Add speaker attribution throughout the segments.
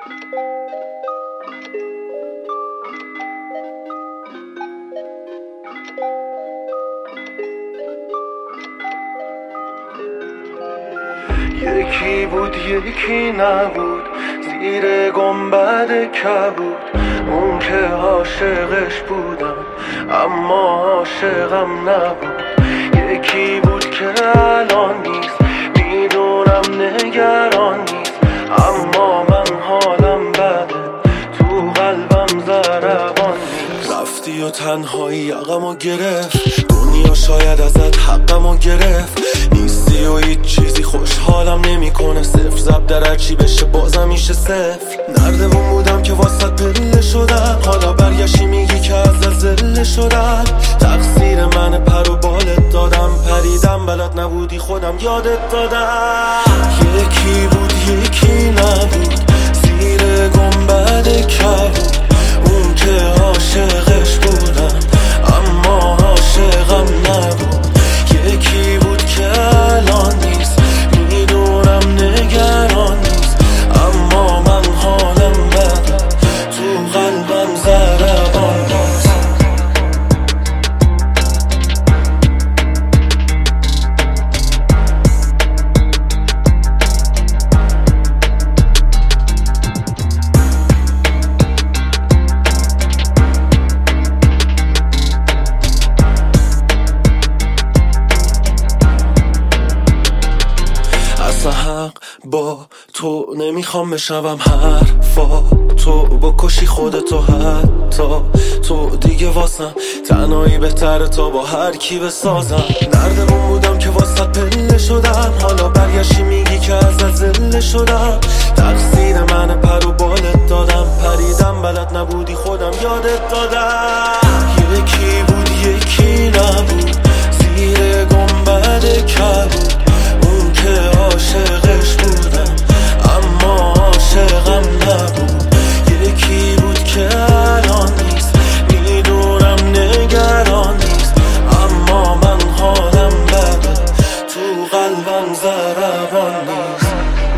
Speaker 1: یکی بود یکی نبود، زیر گنبد کبود. اون که عاشقش بودم اما عاشقم نبود. یکی بود که الان نیست، میدونم نگران نیست، اما من حالم بده، تو قلبم ضربان نیست. رفتی و تنهایی یقمو گرفت، دنیا شاید ازت حقمو گرفت. نیستی و هیچ چیزی خوشحالم نمیکنه، صفر ضرب در هرچی بشه بازم میشه صفر. نردبون بودم که واسط پله شدم، حالا برگشتی میگی که ازت زله شدم. تقصیر من پر و بالت دادم، پریدم بلد نبودی خودم یادت دادم. یکی بود یکی نبود، زیر گنبد کبود. اون که عاشقش بودم اما عاشقم نبود. یکی بود که الان نیست، میدونم نگران نیست، اما من حالم بده، تو قلبم ضربان نیست. حق با تو نمیخوام بشنوم حرفا تو، بکشی خودتو حتی تو دیگه واسم تنهایی بهتره تا با هر کی بسازم. نردبون بودم که واسط پله شدم، حالا برگشتی میگی که ازت زله شدم. تقصیر من پر و بالت دادم، پریدم بلد نبودی خودم یادت دادم. یکی بود یکی نبود، زیر گنبد کبود. اون که عاشقش بودم اما عاشقم نبود. یکی بود که الان نیست، میدونم نگران نیست، اما من حالم بده، تو قلبم ضربان نیست.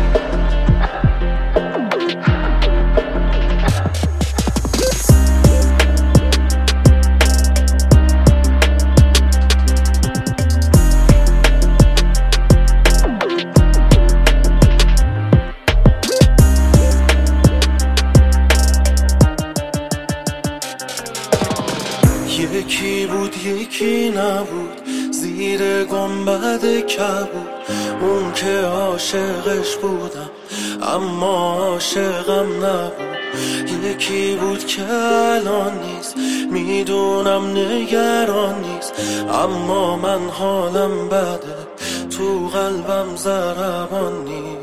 Speaker 1: یکی بود یکی نبود، زیر گنبد کبود. اون که عاشقش بودم اما عاشقم نبود. یکی بود که الان نیست، میدونم نگران نیست، اما من حالم بده، تو قلبم ضربان نیست.